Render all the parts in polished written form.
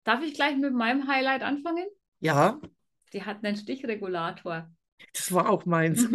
Darf ich gleich mit meinem Highlight anfangen? Ja, Die hat einen Stichregulator. das war auch meins.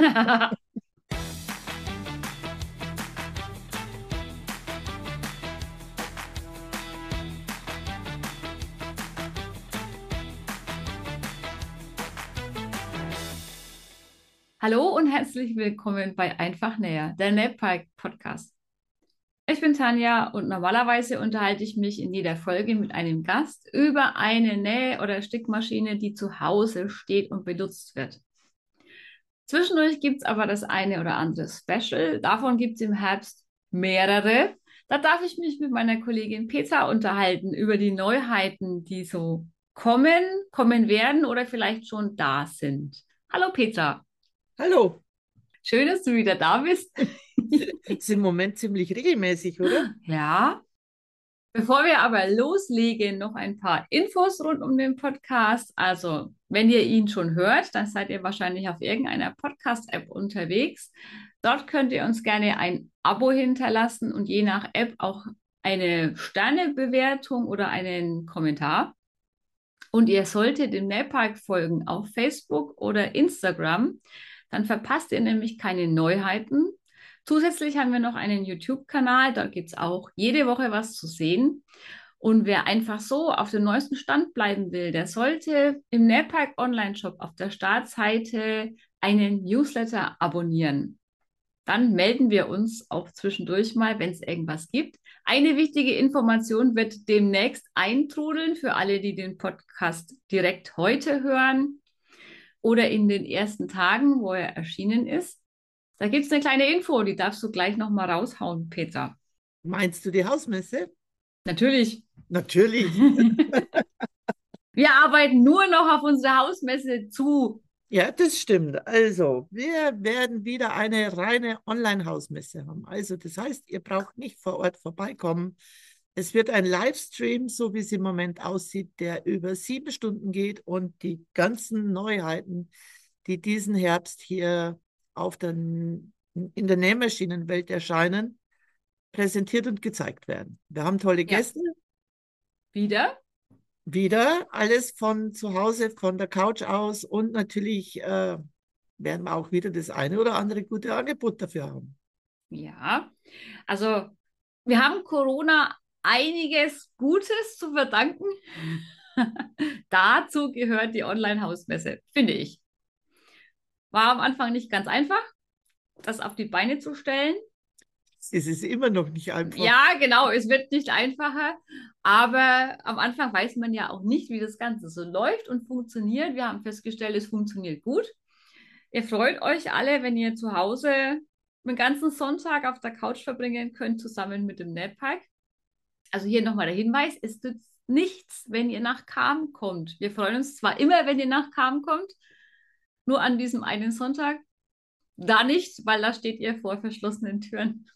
Hallo und herzlich willkommen bei Einfach Näher, der NäPIKE Podcast. Ich bin Tanja und normalerweise unterhalte ich mich in jeder Folge mit einem Gast über eine Näh- oder Stickmaschine, die zu Hause steht und benutzt wird. Zwischendurch gibt es aber das eine oder andere Special. Davon gibt es im Herbst mehrere. Da darf ich mich mit meiner Kollegin Petra unterhalten über die Neuheiten, die so kommen werden oder vielleicht schon da sind. Hallo Petra, Hallo, schön, dass du wieder da bist. ist im Moment ziemlich regelmäßig, oder? Ja, bevor wir aber loslegen, noch ein paar Infos rund um den Podcast. Also, wenn ihr ihn schon hört, dann seid ihr wahrscheinlich auf irgendeiner Podcast-App unterwegs. Dort könnt ihr uns gerne ein Abo hinterlassen und je nach App auch eine Sternebewertung oder einen Kommentar. Und ihr solltet dem NäPark folgen auf Facebook oder Instagram. Dann verpasst ihr nämlich keine Neuheiten. Zusätzlich haben wir noch einen YouTube-Kanal. Da gibt es auch jede Woche was zu sehen. Und wer einfach so auf dem neuesten Stand bleiben will, der sollte im NäPark Online-Shop auf der Startseite einen Newsletter abonnieren. Dann melden wir uns auch zwischendurch mal, wenn es irgendwas gibt. Eine wichtige Information wird demnächst eintrudeln für alle, die den Podcast direkt heute hören oder in den ersten Tagen, wo er erschienen ist. Da gibt es eine kleine Info, die darfst du gleich nochmal raushauen, Peter. Meinst du die Hausmesse? Natürlich. Natürlich. Wir arbeiten nur noch auf unsere Hausmesse zu. Ja, das stimmt. Also, wir werden wieder eine reine Online-Hausmesse haben. Also, das heißt, ihr braucht nicht vor Ort vorbeikommen. Es wird ein Livestream, so wie es im Moment aussieht, der über 7 Stunden geht und die ganzen Neuheiten, die diesen Herbst hier in der Nähmaschinenwelt erscheinen, präsentiert und gezeigt werden. Wir haben tolle Ja, Gäste, wieder. wieder alles von zu Hause, von der Couch aus und natürlich werden wir auch wieder das eine oder andere gute Angebot dafür haben. Ja, also wir haben Corona einiges Gutes zu verdanken. Dazu gehört die Online-Hausmesse, finde ich. War am Anfang nicht ganz einfach, das auf die Beine zu stellen. Es ist immer noch nicht einfach. Ja, genau, es wird nicht einfacher, aber am Anfang weiß man ja auch nicht, wie das Ganze so läuft und funktioniert. Wir haben festgestellt, es funktioniert gut. Ihr freut euch alle, wenn ihr zu Hause den ganzen Sonntag auf der Couch verbringen könnt, zusammen mit dem NetPack. Also hier nochmal der Hinweis, es nützt nichts, wenn ihr nach Cham kommt. Wir freuen uns zwar immer, wenn ihr nach Cham kommt, nur an diesem einen Sonntag, da nicht, weil da steht ihr vor verschlossenen Türen.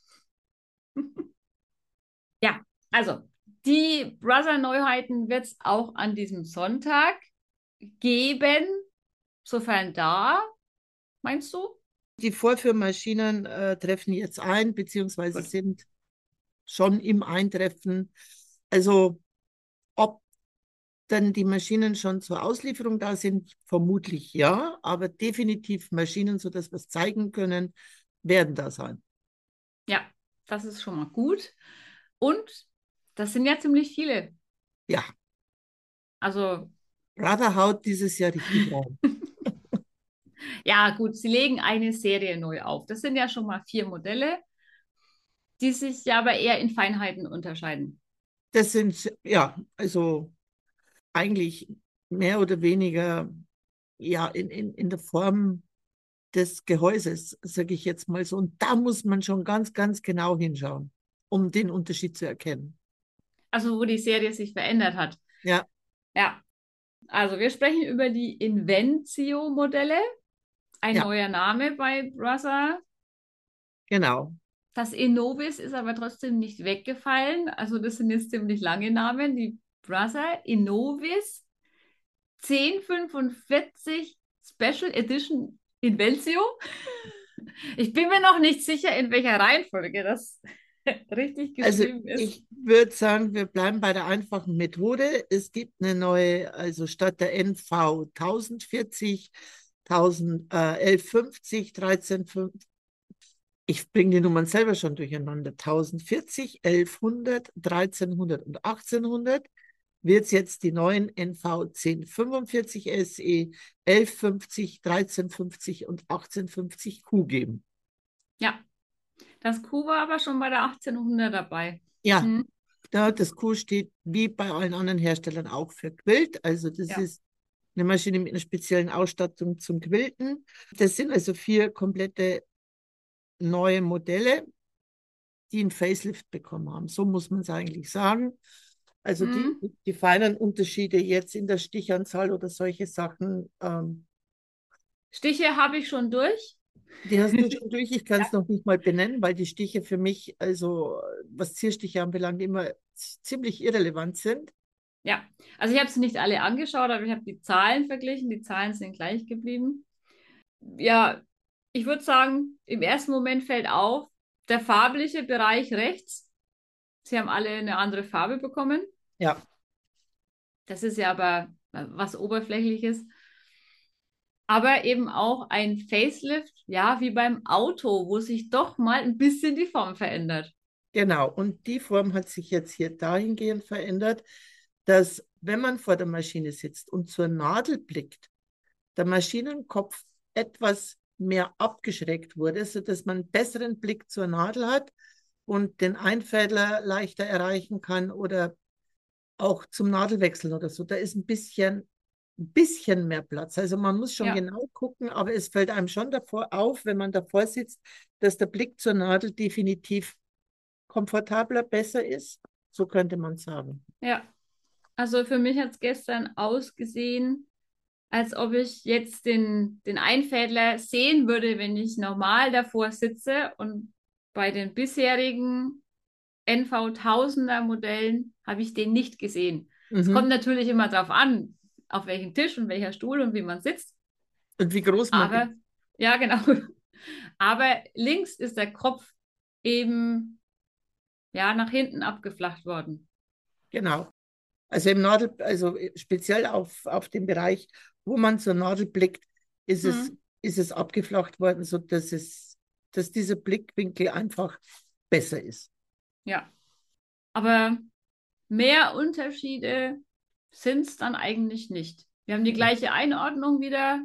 Ja, also die Brother-Neuheiten wird es auch an diesem Sonntag geben, sofern da, meinst du? Die Vorführmaschinen treffen jetzt ein, beziehungsweise Gut. sind schon im Eintreffen. Also ob dann die Maschinen schon zur Auslieferung da sind, vermutlich ja, aber definitiv Maschinen, sodass wir es zeigen können, werden da sein. Ja, das ist schon mal gut. Und das sind ja ziemlich viele. Ja, Also, Radar haut dieses Jahr richtig rein. ja, gut, sie legen eine Serie neu auf. Das sind ja schon mal 4 Modelle, die sich ja aber eher in Feinheiten unterscheiden. Das sind, ja, also eigentlich mehr oder weniger ja, in der Form des Gehäuses, sage ich jetzt mal so. Und da muss man schon ganz, ganz genau hinschauen, um den Unterschied zu erkennen. Also, wo die Serie sich verändert hat. Ja, Ja, also wir sprechen über die Inventio-Modelle. Ein ja, neuer Name bei Brother. genau. Das Innovis ist aber trotzdem nicht weggefallen. Also das sind jetzt ziemlich lange Namen. Die Brother Innovis 1045 Special Edition Inventio. Ich bin mir noch nicht sicher, in welcher Reihenfolge das. richtig Also geschrieben ist. ich würde sagen, wir bleiben bei der einfachen Methode. Es gibt eine neue, also statt der NV 1040, 1150, 1350, ich bringe die Nummern selber schon durcheinander, 1040, 1100, 1300 und 1800, wird es jetzt die neuen NV 1045 SE, 1150, 1350 und 1850 Q geben. Ja, das Q war aber schon bei der 1800 dabei. Ja, Hm, das Q steht wie bei allen anderen Herstellern auch für Quilt. Also das ja. ist eine Maschine mit einer speziellen Ausstattung zum Quilten. Das sind also 4 komplette neue Modelle, die einen Facelift bekommen haben. So muss man es eigentlich sagen. Also Hm. die feinen Unterschiede jetzt in der Stichanzahl oder solche Sachen, Stiche habe ich schon durch. die hast du schon durch. Ich kann Ja. es noch nicht mal benennen, weil die Stiche für mich, also was Zierstiche anbelangt, immer ziemlich irrelevant sind. Ja, also ich habe sie nicht alle angeschaut, aber ich habe die Zahlen verglichen. Die Zahlen sind gleich geblieben. Ja, ich würde sagen, im ersten Moment fällt auf, der farbliche Bereich rechts. Sie haben alle eine andere Farbe bekommen. Ja, Das ist ja aber was Oberflächliches. Aber eben auch ein Facelift, ja, wie beim Auto, wo sich doch mal ein bisschen die Form verändert. genau. Und die Form hat sich jetzt hier dahingehend verändert, dass wenn man vor der Maschine sitzt und zur Nadel blickt, der Maschinenkopf etwas mehr abgeschrägt wurde, sodass man einen besseren Blick zur Nadel hat und den Einfädler leichter erreichen kann oder auch zum Nadelwechseln oder so. Da ist ein bisschen mehr Platz. Also man muss schon Ja, genau gucken, aber es fällt einem schon davor auf, wenn man davor sitzt, dass der Blick zur Nadel definitiv komfortabler, besser ist. So könnte man sagen. ja. Also für mich hat es gestern ausgesehen, als ob ich jetzt den Einfädler sehen würde, wenn ich normal davor sitze. Und bei den bisherigen NV-Tausender Modellen habe ich den nicht gesehen. Es kommt Mhm. natürlich immer darauf an, auf welchem Tisch und welcher Stuhl und wie man sitzt. Und wie groß man ist. Aber ja, genau. Aber links ist der Kopf eben ja nach hinten abgeflacht worden. Genau. Also im Nadel, also speziell auf den Bereich, wo man zur Nadel blickt, Hm, ist es abgeflacht worden, so dass dieser Blickwinkel einfach besser ist. ja. Aber mehr Unterschiede sind es dann eigentlich nicht. Wir haben die gleiche Einordnung wieder,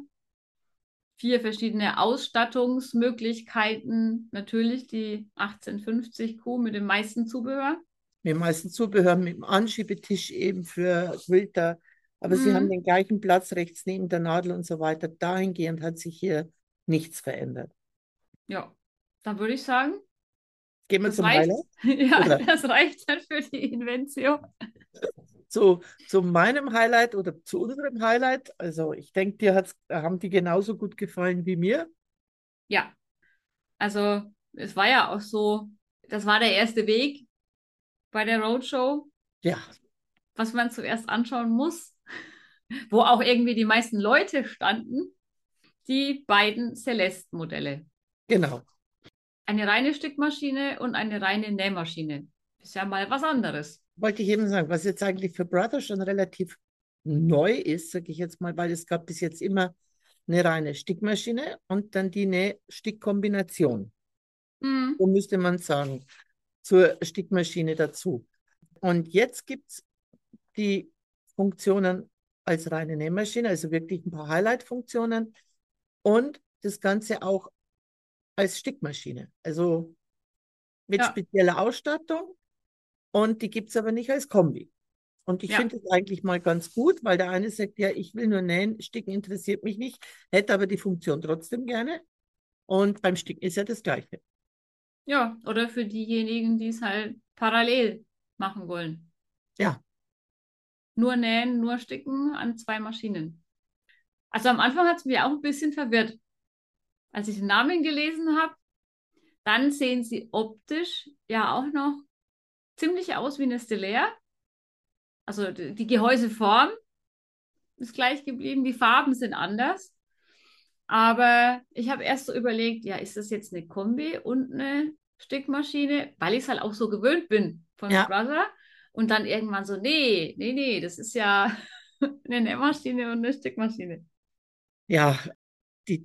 4 verschiedene Ausstattungsmöglichkeiten, natürlich die 1850 Q mit dem meisten Zubehör. Mit dem meisten Zubehör, mit dem Anschiebetisch eben für Quilter. Aber sie haben Hm, den gleichen Platz rechts neben der Nadel und so weiter. Dahingehend hat sich hier nichts verändert. ja, dann würde ich sagen, Gehen wir das zum reicht. Highlight? Ja, Oder das reicht dann für die Invention. zu meinem Highlight oder zu unserem Highlight? Also ich denke, haben die genauso gut gefallen wie mir. Ja, also es war ja auch so, das war der erste Weg bei der Roadshow, Ja, was man zuerst anschauen muss, wo auch irgendwie die meisten Leute standen, die beiden Celeste-Modelle. genau. Eine reine Stickmaschine und eine reine Nähmaschine. Ist ja mal was anderes. Wollte ich eben sagen, was jetzt eigentlich für Brother schon relativ neu ist, sage ich jetzt mal, weil es gab bis jetzt immer eine reine Stickmaschine und dann die Näh-Stick-Kombination. Hm, So müsste man sagen, zur Stickmaschine dazu. Und jetzt gibt es die Funktionen als reine Nähmaschine, also wirklich ein paar Highlight-Funktionen und das Ganze auch als Stickmaschine, also mit ja, spezieller Ausstattung und die gibt es aber nicht als Kombi. Und ich ja, finde es eigentlich mal ganz gut, weil der eine sagt, ja, ich will nur nähen, Sticken interessiert mich nicht, hätte aber die Funktion trotzdem gerne. Und beim Sticken ist ja das Gleiche. ja. Oder für diejenigen, die es halt parallel machen wollen. Ja, Nur nähen, nur sticken an 2 Maschinen. Also am Anfang hat es mich auch ein bisschen verwirrt. Als ich den Namen gelesen habe, dann sehen sie optisch ja auch noch ziemlich aus wie eine Stellare. Also die Gehäuseform ist gleich geblieben, die Farben sind anders. Aber ich habe erst so überlegt, ja, ist das jetzt eine Kombi und eine Stickmaschine, weil ich es halt auch so gewöhnt bin von Big Ja, Brother. Und dann irgendwann so, nee, das ist ja eine Nähmaschine und eine Stickmaschine. ja, die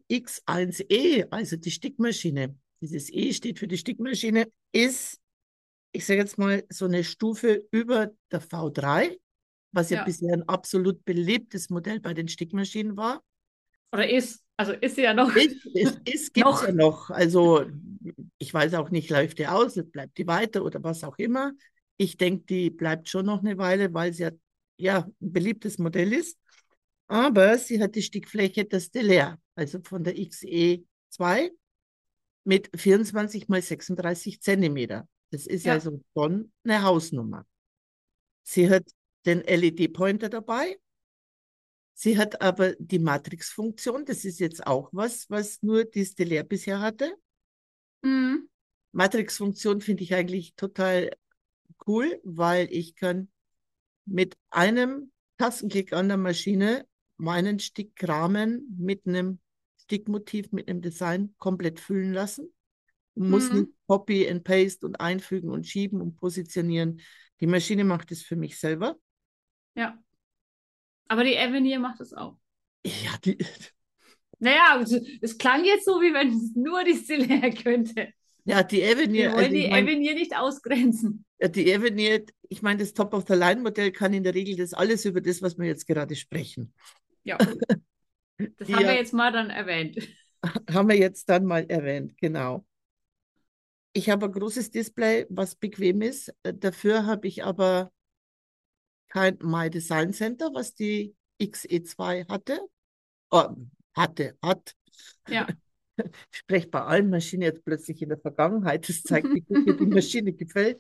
CX1E, also die Stickmaschine, dieses E steht für die Stickmaschine, ist, ich sage jetzt mal, so eine Stufe über der V3, was ja Ja. bisher ein absolut beliebtes Modell bei den Stickmaschinen war. Oder ist. Also ist sie ja noch. Gibt es Noch. ja noch. Also ich weiß auch nicht, läuft die aus, bleibt die weiter oder was auch immer. Ich denke, die bleibt schon noch eine Weile, weil sie ja ein beliebtes Modell ist. Aber sie hat die Stickfläche der Stellar, also von der XE2 mit 24 mal 36 Zentimeter. Das ist Ja. also schon eine Hausnummer. Sie hat den LED-Pointer dabei. Sie hat aber die Matrix-Funktion. Das ist jetzt auch was nur die Stellar bisher hatte. Mhm. Matrix-Funktion finde ich eigentlich total cool, weil ich kann mit einem Tastenklick an der Maschine meinen Stickrahmen mit einem Stickmotiv, mit einem Design komplett füllen lassen und muss nicht Mhm. Copy and Paste und einfügen und schieben und positionieren. Die Maschine macht es für mich selber. Ja. Aber die Avenir macht es auch. Ja, Naja, es klang jetzt so, wie wenn es nur die Stille könnte. ja, die Wir Avenir, also wollen ich die meine, Avenir nicht ausgrenzen. die Avenir, ich meine, das Top-of-the-Line-Modell kann in der Regel das alles über das, was wir jetzt gerade sprechen. Ja, das Die haben wir ja, jetzt mal dann erwähnt. haben wir jetzt dann mal erwähnt, genau. Ich habe ein großes Display, was bequem ist. Dafür habe ich aber kein My Design Center, was die XE2 hatte. Oh, hat. Ja. Ich spreche bei allen Maschinen jetzt plötzlich in der Vergangenheit. Das zeigt, wie gut mir die Maschine gefällt.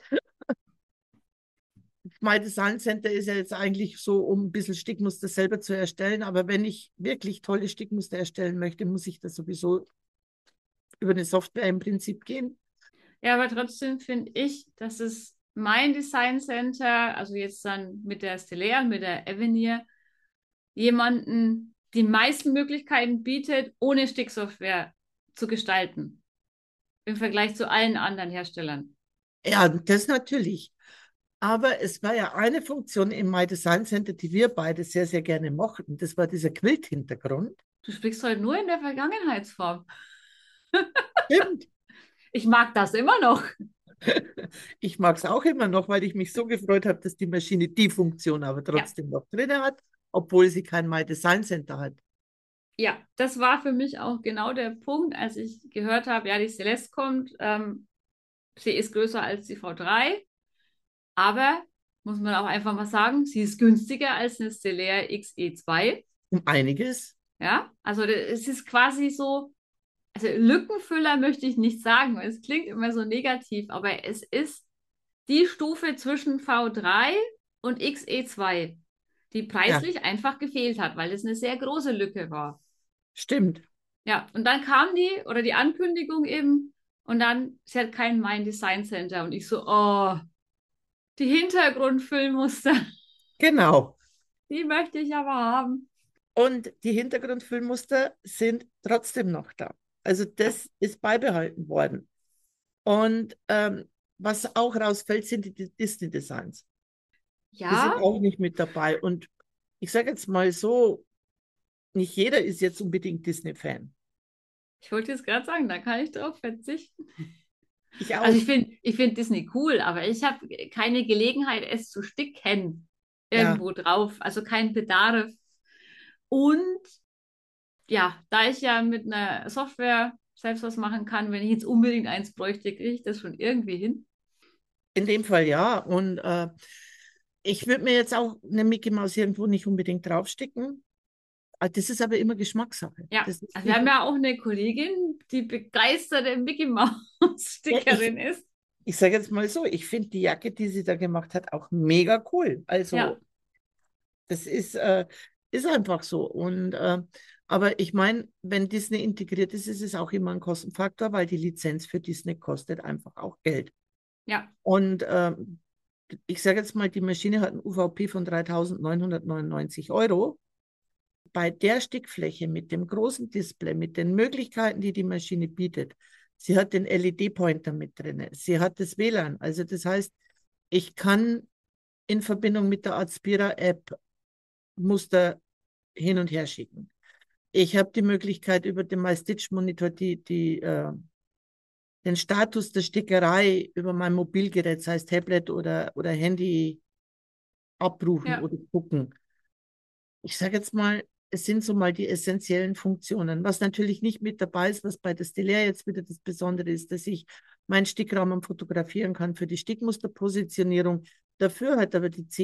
My Design Center ist ja jetzt eigentlich so, um ein bisschen Stickmuster selber zu erstellen. Aber wenn ich wirklich tolle Stickmuster erstellen möchte, muss ich das sowieso über eine Software im Prinzip gehen. Ja, aber trotzdem finde ich, dass es mein Design Center, also jetzt dann mit der Stellar, mit der Avenir, jemanden die meisten Möglichkeiten bietet, ohne Sticksoftware zu gestalten, im Vergleich zu allen anderen Herstellern. Ja, das natürlich. Aber es war ja eine Funktion im My Design Center, die wir beide sehr, sehr gerne mochten. Das war dieser Quilt-Hintergrund. Du sprichst heute nur in der Vergangenheitsform. Stimmt. Ich mag das immer noch. Ich mag es auch immer noch, weil ich mich so gefreut habe, dass die Maschine die Funktion aber Ja, trotzdem noch drin hat, obwohl sie kein My Design Center hat. ja, das war für mich auch genau der Punkt, als ich gehört habe, ja, die Celeste kommt. Sie ist größer als die V3, aber muss man auch einfach mal sagen, sie ist günstiger als eine Stellar XE2. Um einiges. Ja, also es ist quasi so, also Lückenfüller möchte ich nicht sagen, weil es klingt immer so negativ, aber es ist die Stufe zwischen V3 und XE2, die Ja, preislich einfach gefehlt hat, weil es eine sehr große Lücke war. stimmt. Ja, und dann kam die oder die Ankündigung eben und dann, sie hat kein Mein Design Center und ich so, oh, die Hintergrundfüllmuster, Genau. die möchte ich aber haben. Und die Hintergrundfüllmuster sind trotzdem noch da. Also Ja, das ist beibehalten worden. Und was auch rausfällt, sind die Disney-Designs. Die ja, sind auch nicht mit dabei. Und ich sage jetzt mal so, nicht jeder ist jetzt unbedingt Disney-Fan. ich wollte jetzt gerade sagen, da kann ich drauf verzichten. Ich Also auch. ich find Disney cool, aber ich habe keine Gelegenheit, es zu sticken Ja, irgendwo drauf. Also kein Bedarf. Und ja, da ich ja mit einer Software selbst was machen kann, wenn ich jetzt unbedingt eins bräuchte, kriege ich das schon irgendwie hin. in dem Fall ja. Und ich würde mir jetzt auch eine Mickey Maus irgendwo nicht unbedingt draufsticken. Das ist aber immer Geschmackssache. Ja, Das ist also wir nicht, haben ja auch eine Kollegin, die begeisterte Mickey ja, Mouse-Stickerin ist. ich sage jetzt mal so, ich finde die Jacke, die sie da gemacht hat, auch mega cool. Ja, Also das ist einfach so. Und aber ich meine, wenn Disney integriert ist, ist es auch immer ein Kostenfaktor, weil die Lizenz für Disney kostet einfach auch Geld. ja, Und ich sage jetzt mal, die Maschine hat ein UVP von 3.999 €. Bei der Stickfläche mit dem großen Display, mit den Möglichkeiten, die die Maschine bietet, Sie hat den LED-Pointer mit drin. Sie hat das WLAN. Also das heißt, ich kann in Verbindung mit der Aspira-App Muster hin und her schicken. Ich habe die Möglichkeit, über den MyStitch-Monitor den Status der Stickerei über mein Mobilgerät, sei es Tablet oder Handy, abrufen Ja. oder gucken. Ich sage jetzt mal, es sind so mal die essentiellen Funktionen. Was natürlich nicht mit dabei ist, was bei der Stellare jetzt wieder das Besondere ist, dass ich meinen Stickrahmen fotografieren kann für die Stickmusterpositionierung. Dafür hat aber die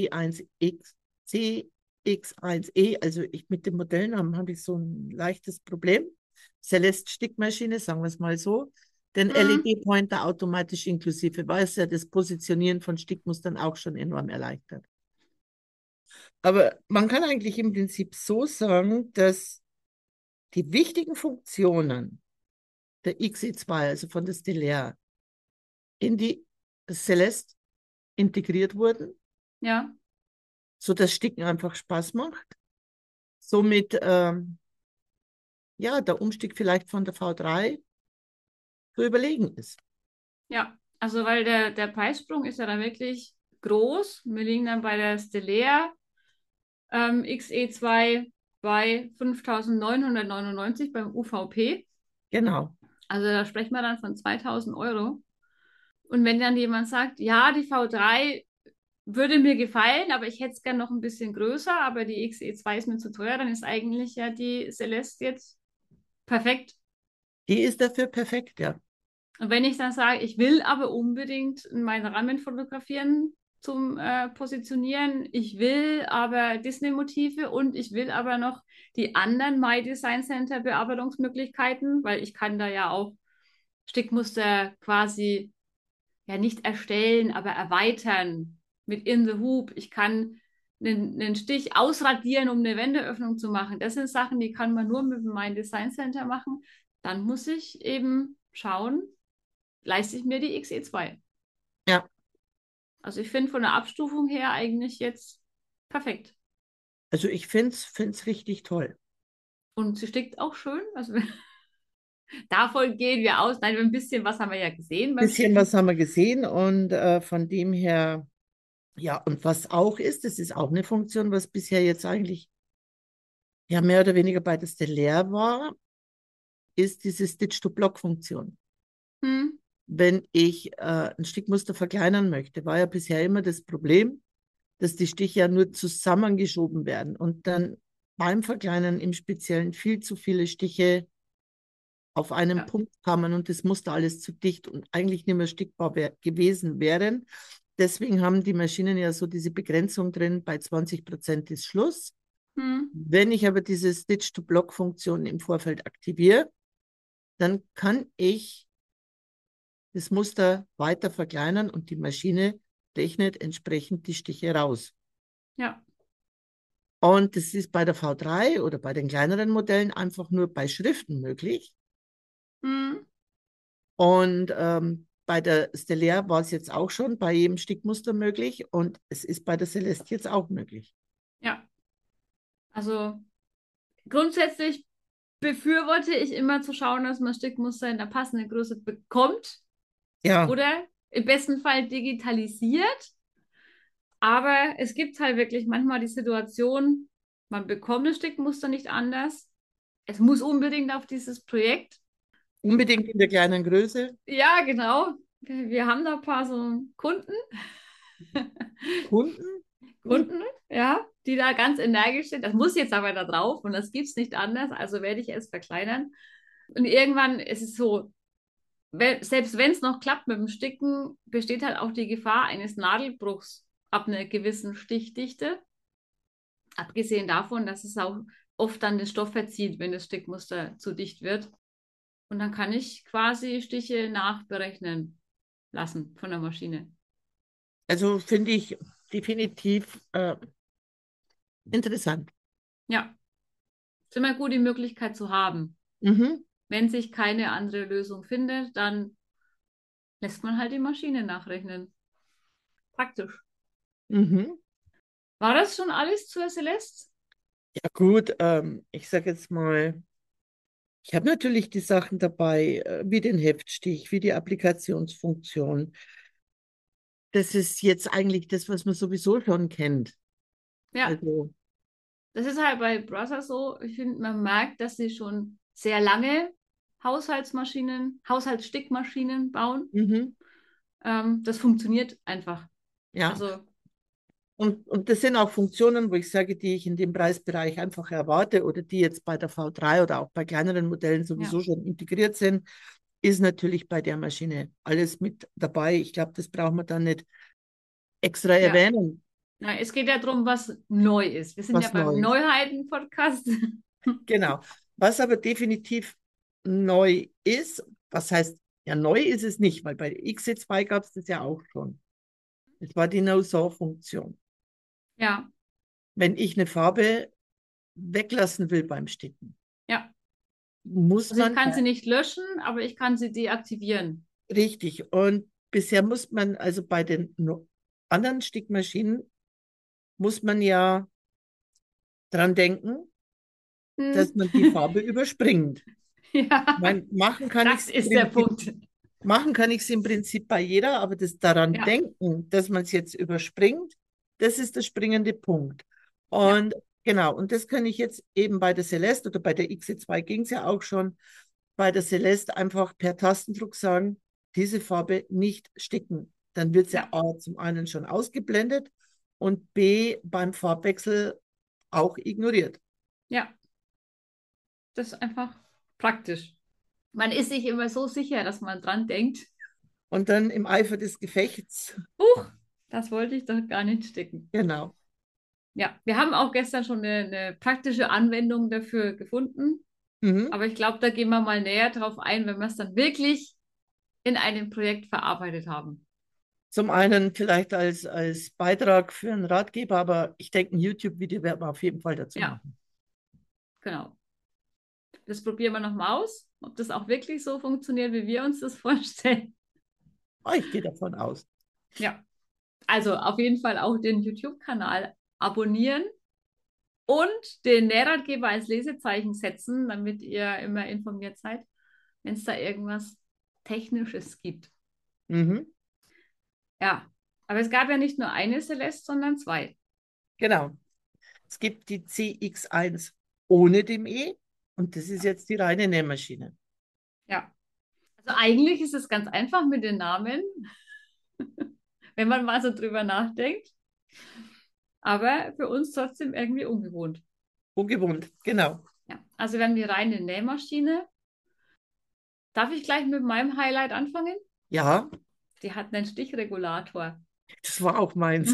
CX1E, also ich mit den Modellnamen habe ich so ein leichtes Problem. Celeste Stickmaschine, sagen wir es mal so. Den Mhm. LED-Pointer automatisch inklusive, weil es ja das Positionieren von Stickmustern auch schon enorm erleichtert. Aber man kann eigentlich im Prinzip so sagen, dass die wichtigen Funktionen der XE2, also von der Stellare, in die Celeste integriert wurden, Ja. sodass Sticken einfach Spaß macht. Somit, ja, der Umstieg vielleicht von der V3 zu überlegen ist. Ja. Also, weil der Preissprung ist ja dann wirklich groß. Wir liegen dann bei der Stellare XE2 bei 5.999 beim UVP. Genau. Also da sprechen wir dann von 2.000 Euro. Und wenn dann jemand sagt, ja, die V3 würde mir gefallen, aber ich hätte es gern noch ein bisschen größer, aber die XE2 ist mir zu teuer, dann ist eigentlich ja die Celeste jetzt perfekt. Die ist dafür perfekt, ja. Und wenn ich dann sage, ich will aber unbedingt meinen Rahmen fotografieren zum Positionieren, ich will aber Disney-Motive und ich will aber noch die anderen My Design Center Bearbeitungsmöglichkeiten, weil ich kann da ja auch Stickmuster quasi ja nicht erstellen, aber erweitern mit In the Hoop. Ich kann einen Stich ausradieren, um eine Wendeöffnung zu machen. Das sind Sachen, die kann man nur mit meinem Design Center machen. Dann muss ich eben schauen, leiste ich mir die XE2. Ja, Also ich finde von der Abstufung her eigentlich jetzt perfekt. also ich finde es richtig toll. Und sie stickt auch schön. Also davon gehen wir aus. Nein, ein bisschen was haben wir ja gesehen beim Bisschen Sticken. was haben wir gesehen und von dem her, ja, und was auch ist, das ist auch eine Funktion, was bisher jetzt eigentlich ja mehr oder weniger beides der leer war, ist diese Stitch-to-Block-Funktion. Hm, Wenn ich ein Stickmuster verkleinern möchte, war ja bisher immer das Problem, dass die Stiche ja nur zusammengeschoben werden und dann beim Verkleinern im Speziellen viel zu viele Stiche auf einen ja. Punkt kamen und das Muster alles zu dicht und eigentlich nicht mehr stickbar gewesen wären. Deswegen haben die Maschinen ja so diese Begrenzung drin, bei 20% ist Schluss. Hm, Wenn ich aber diese Stitch-to-Block-Funktion im Vorfeld aktiviere, dann kann ich das Muster weiter verkleinern und die Maschine rechnet entsprechend die Stiche raus. ja. Und das ist bei der V3 oder bei den kleineren Modellen einfach nur bei Schriften möglich. Hm, Und bei der Stellare war es jetzt auch schon bei jedem Stickmuster möglich und es ist bei der Celeste jetzt auch möglich. ja. Also grundsätzlich befürworte ich immer zu schauen, dass man Stickmuster in der passenden Größe bekommt Ja, oder im besten Fall digitalisiert. Aber es gibt halt wirklich manchmal die Situation, man bekommt das Stickmuster nicht anders. Es muss unbedingt auf dieses Projekt. unbedingt in der kleinen Größe. Ja, genau. Wir haben da ein paar so Kunden, Kunden, gut. Kunden, ja, die da ganz energisch sind. Das muss jetzt aber da drauf und das gibt es nicht anders, also werde ich es verkleinern. Und irgendwann ist es so, selbst wenn es noch klappt mit dem Sticken, besteht halt auch die Gefahr eines Nadelbruchs ab einer gewissen Stichdichte. Abgesehen davon, dass es auch oft dann den Stoff verzieht, wenn das Stickmuster zu dicht wird. Und dann kann ich quasi Stiche nachberechnen lassen von der Maschine. Also finde ich definitiv interessant. Ja, ist immer gut, die Möglichkeit zu haben. Mhm, Wenn sich keine andere Lösung findet, dann lässt man halt die Maschine nachrechnen. Praktisch. mhm. War das schon alles zur Celeste? Ja gut, ich sage jetzt mal, Ich habe natürlich die Sachen dabei, wie den Heftstich, wie die Applikationsfunktion. Das ist jetzt eigentlich das, was man sowieso schon kennt. Ja, Also, das ist halt bei Brother so. Ich finde, man merkt, dass sie schon sehr lange Haushaltsstickmaschinen bauen. mhm, Das funktioniert einfach. ja. Also, Und das sind auch Funktionen, wo ich sage, die ich in dem Preisbereich einfach erwarte oder die jetzt bei der V3 oder auch bei kleineren Modellen ja, sowieso schon integriert sind, ist natürlich bei der Maschine alles mit dabei. Ich glaube, das braucht man dann nicht extra ja. erwähnen, Na, es geht ja darum, was neu ist. Wir sind ja was beim neu ist. Neuheiten-Podcast. Genau. Was aber definitiv neu ist, was heißt, ja, neu ist es nicht, weil bei der XC2 gab es das ja auch schon. Es war die No-Saw-Funktion. Ja, Wenn ich eine Farbe weglassen will beim Sticken, ja. muss Also ich man, kann sie nicht löschen, aber ich kann sie deaktivieren. richtig, und bisher muss man, also bei den anderen Stickmaschinen, muss man ja dran denken, Hm. dass man die Farbe überspringt. Ich Ja, meine, das ist der Punkt. machen kann ich es im Prinzip bei jeder, aber das daran Ja, denken, dass man es jetzt überspringt, das ist der springende Punkt. ja, Und genau, und das kann ich jetzt eben bei der Celeste oder bei der XC2 ging es ja auch schon, bei der Celeste einfach per Tastendruck sagen, diese Farbe nicht sticken. Dann wird es ja ja, A zum einen schon ausgeblendet und B beim Farbwechsel auch ignoriert. ja. Das ist einfach praktisch. Man ist sich immer so sicher, dass man dran denkt. Und dann im Eifer des Gefechts, Huch, das wollte ich doch gar nicht sticken. genau. Ja, wir haben auch gestern schon eine praktische Anwendung dafür gefunden. Mhm. Aber ich glaube, da gehen wir mal näher drauf ein, wenn wir es dann wirklich in einem Projekt verarbeitet haben. Zum einen vielleicht als Beitrag für einen Ratgeber, aber ich denke, ein YouTube-Video werden wir auf jeden Fall dazu Ja, machen. genau. Das probieren wir nochmal aus, ob das auch wirklich so funktioniert, wie wir uns das vorstellen. Oh, ich gehe davon aus. Ja, also auf jeden Fall auch den YouTube-Kanal abonnieren und den Nähratgeber als Lesezeichen setzen, damit ihr immer informiert seid, wenn es da irgendwas Technisches gibt. Mhm. Ja, aber es gab ja nicht nur eine Celeste, sondern zwei. Genau. Es gibt die CX1 ohne dem E und das ist jetzt die reine Nähmaschine. Ja, also eigentlich ist es ganz einfach mit den Namen, wenn man mal so drüber nachdenkt, aber für uns trotzdem irgendwie ungewohnt. Ungewohnt, genau. Ja, also wir haben die reine Nähmaschine. Darf ich gleich mit meinem Highlight anfangen? Ja, Die hat einen Stichregulator. das war auch meins.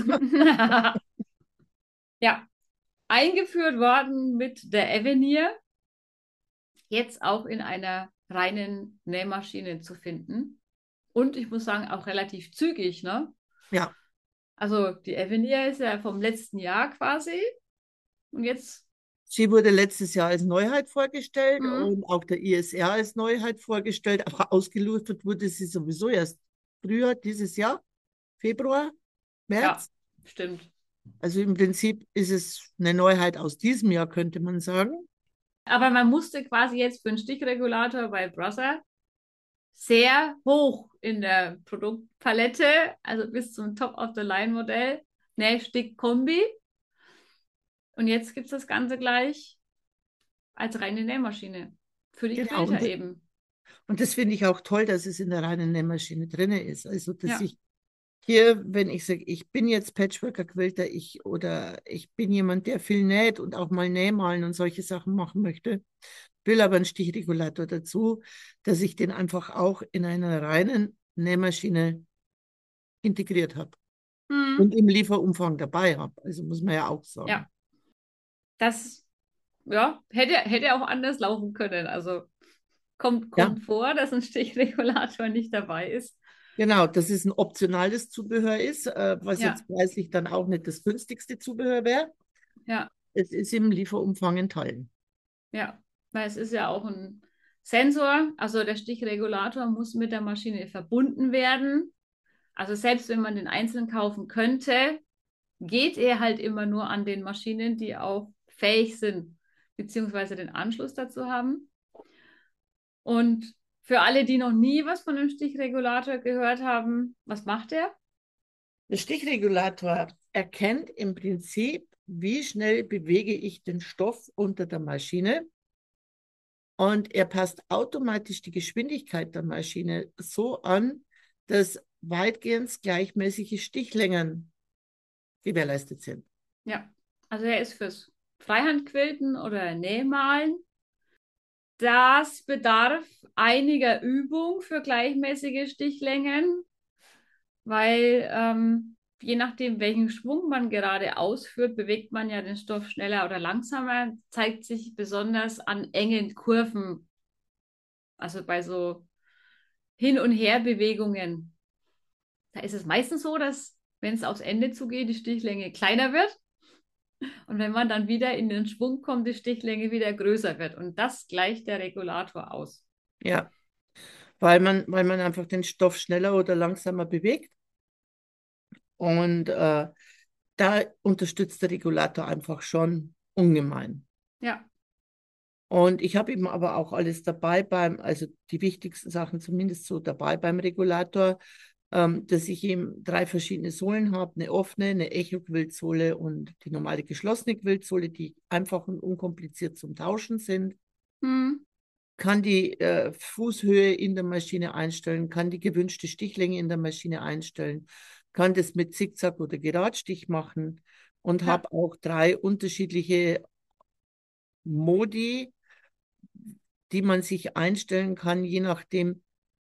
Ja, eingeführt worden mit der Avenir, jetzt auch in einer reinen Nähmaschine zu finden. Und ich muss sagen, auch relativ zügig, ne? Ja, Also die Avenir ist ja vom letzten Jahr quasi. Und jetzt, sie wurde letztes Jahr als Neuheit vorgestellt hm, und auch der ISR als Neuheit vorgestellt, aber ausgeliefert wurde sie sowieso erst früher dieses Jahr, Februar, ja, März. stimmt. Also im Prinzip ist es eine Neuheit aus diesem Jahr, könnte man sagen. Aber man musste quasi jetzt für einen Stichregulator bei Brother sehr hoch in der Produktpalette, also bis zum Top-of-the-Line-Modell, Nähstick-Kombi. Und jetzt gibt es das Ganze gleich als reine Nähmaschine. Für die Genau, Quilter eben. und das finde ich auch toll, dass es in der reinen Nähmaschine drin ist. Also, dass Ja. ich hier, wenn ich sage, ich bin jetzt Patchworker-Quilter, oder ich bin jemand, der viel näht und auch mal Nähmalen und solche Sachen machen möchte, will aber einen Stichregulator dazu, dass ich den einfach auch in einer reinen Nähmaschine integriert habe Hm. und im Lieferumfang dabei habe. Also muss man ja auch sagen. Ja. Das, ja, hätte auch anders laufen können. Also Ja, kommt vor, dass ein Stichregulator nicht dabei ist. genau, dass es ein optionales Zubehör ist, was Ja, jetzt preislich dann auch nicht das günstigste Zubehör wäre. ja, Es ist im Lieferumfang enthalten. ja. Weil es ist ja auch ein Sensor, also der Stichregulator muss mit der Maschine verbunden werden. Also selbst wenn man den einzeln kaufen könnte, geht er halt immer nur an den Maschinen, die auch fähig sind, beziehungsweise den Anschluss dazu haben. Und für alle, die noch nie was von dem Stichregulator gehört haben, was macht der? Der Stichregulator erkennt im Prinzip, wie schnell bewege ich den Stoff unter der Maschine, und er passt automatisch die Geschwindigkeit der Maschine so an, dass weitgehend gleichmäßige Stichlängen gewährleistet sind. Ja, also er ist fürs Freihandquilten oder Nähmalen. Das bedarf einiger Übung für gleichmäßige Stichlängen, weil je nachdem, welchen Schwung man gerade ausführt, bewegt man ja den Stoff schneller oder langsamer, zeigt sich besonders an engen Kurven, also bei so Hin- und Herbewegungen. Da ist es meistens so, dass, wenn es aufs Ende zugeht, die Stichlänge kleiner wird. Und wenn man dann wieder in den Schwung kommt, die Stichlänge wieder größer wird. Und das gleicht der Regulator aus. Ja, weil man einfach den Stoff schneller oder langsamer bewegt. Und da unterstützt der Regulator einfach schon ungemein. Ja, Und ich habe eben aber auch alles dabei also die wichtigsten Sachen zumindest so dabei beim Regulator, dass ich eben 3 verschiedene Sohlen habe: eine offene, eine Echo-Quiltsohle und die normale geschlossene Quiltsohle, die einfach und unkompliziert zum Tauschen sind. hm. Kann die Fußhöhe in der Maschine einstellen, kann die gewünschte Stichlänge in der Maschine einstellen, kann das mit Zickzack oder Geradstich machen und Ja, habe auch 3 unterschiedliche Modi, die man sich einstellen kann, je nachdem,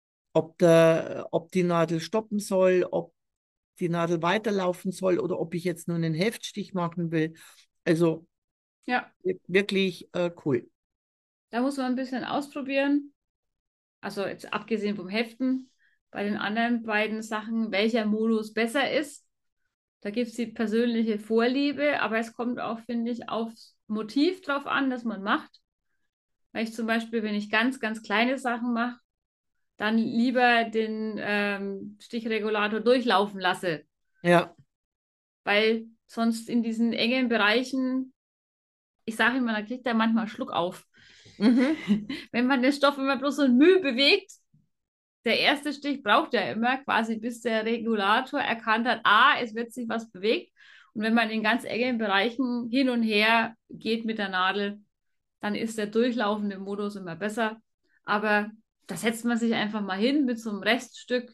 ob die Nadel stoppen soll, ob die Nadel weiterlaufen soll oder ob ich jetzt nur einen Heftstich machen will. Also ja. wirklich cool. Da muss man ein bisschen ausprobieren. Also jetzt abgesehen vom Heften, bei den anderen beiden Sachen, welcher Modus besser ist. Da gibt es die persönliche Vorliebe, aber es kommt auch, finde ich, aufs Motiv drauf an, das man macht. Weil ich zum Beispiel, wenn ich ganz, ganz kleine Sachen mache, dann lieber den Stichregulator durchlaufen lasse, Ja. weil sonst in diesen engen Bereichen, ich sage immer, da kriegt er manchmal Schluck auf. Mhm. Wenn man den Stoff immer bloß so ein Mühe bewegt, der erste Stich braucht ja immer quasi, bis der Regulator erkannt hat, es wird sich was bewegt. Und wenn man in ganz engen Bereichen hin und her geht mit der Nadel, dann ist der durchlaufende Modus immer besser. Aber da setzt man sich einfach mal hin mit so einem Reststück,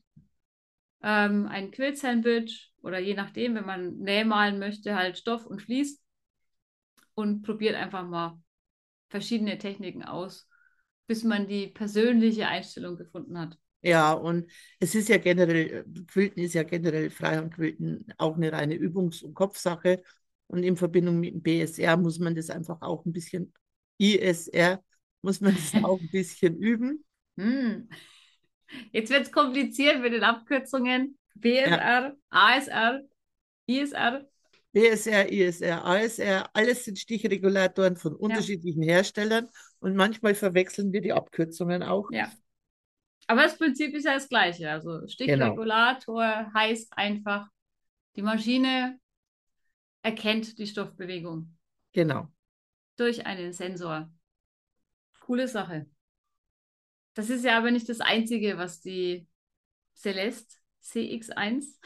ein Quilt-Sandwich oder je nachdem, wenn man nähmalen möchte, halt Stoff und Vlies und probiert einfach mal verschiedene Techniken aus, bis man die persönliche Einstellung gefunden hat. Ja, und es ist ja generell, Quilten ist ja generell, Freihandquilten, auch eine reine Übungs- und Kopfsache. Und in Verbindung mit dem BSR muss man das einfach auch ein bisschen, ISR, muss man das auch ein bisschen üben. Hm. Jetzt wird es kompliziert mit den Abkürzungen Ja, BSR, ASR, ISR. BSR, ISR, ASR, alles sind Stichregulatoren von Ja, unterschiedlichen Herstellern und manchmal verwechseln wir die Abkürzungen auch. ja. Aber das Prinzip ist ja das gleiche. Also Genau, Stichregulator heißt einfach, die Maschine erkennt die Stoffbewegung genau. durch einen Sensor. Coole Sache. Das ist ja aber nicht das Einzige, was die Celeste CX1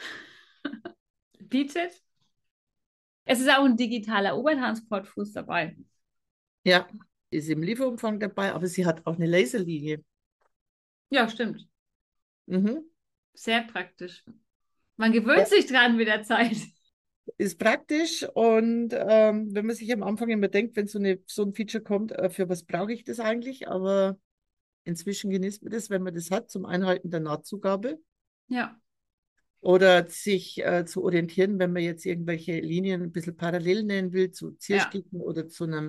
bietet. Es ist auch ein digitaler Obertransportfuß dabei. Ja, ist im Lieferumfang dabei, aber sie hat auch eine Laserlinie. Ja, stimmt. Mhm. Sehr praktisch. Man gewöhnt sich dran mit der Zeit. Ist praktisch, und wenn man sich am Anfang immer denkt, wenn so ein Feature kommt, für was brauche ich das eigentlich? Aber inzwischen genießt man das, wenn man das hat, zum Einhalten der Nahtzugabe Ja, oder sich zu orientieren, wenn man jetzt irgendwelche Linien ein bisschen parallel nähen will, zu ja. Zierstichen oder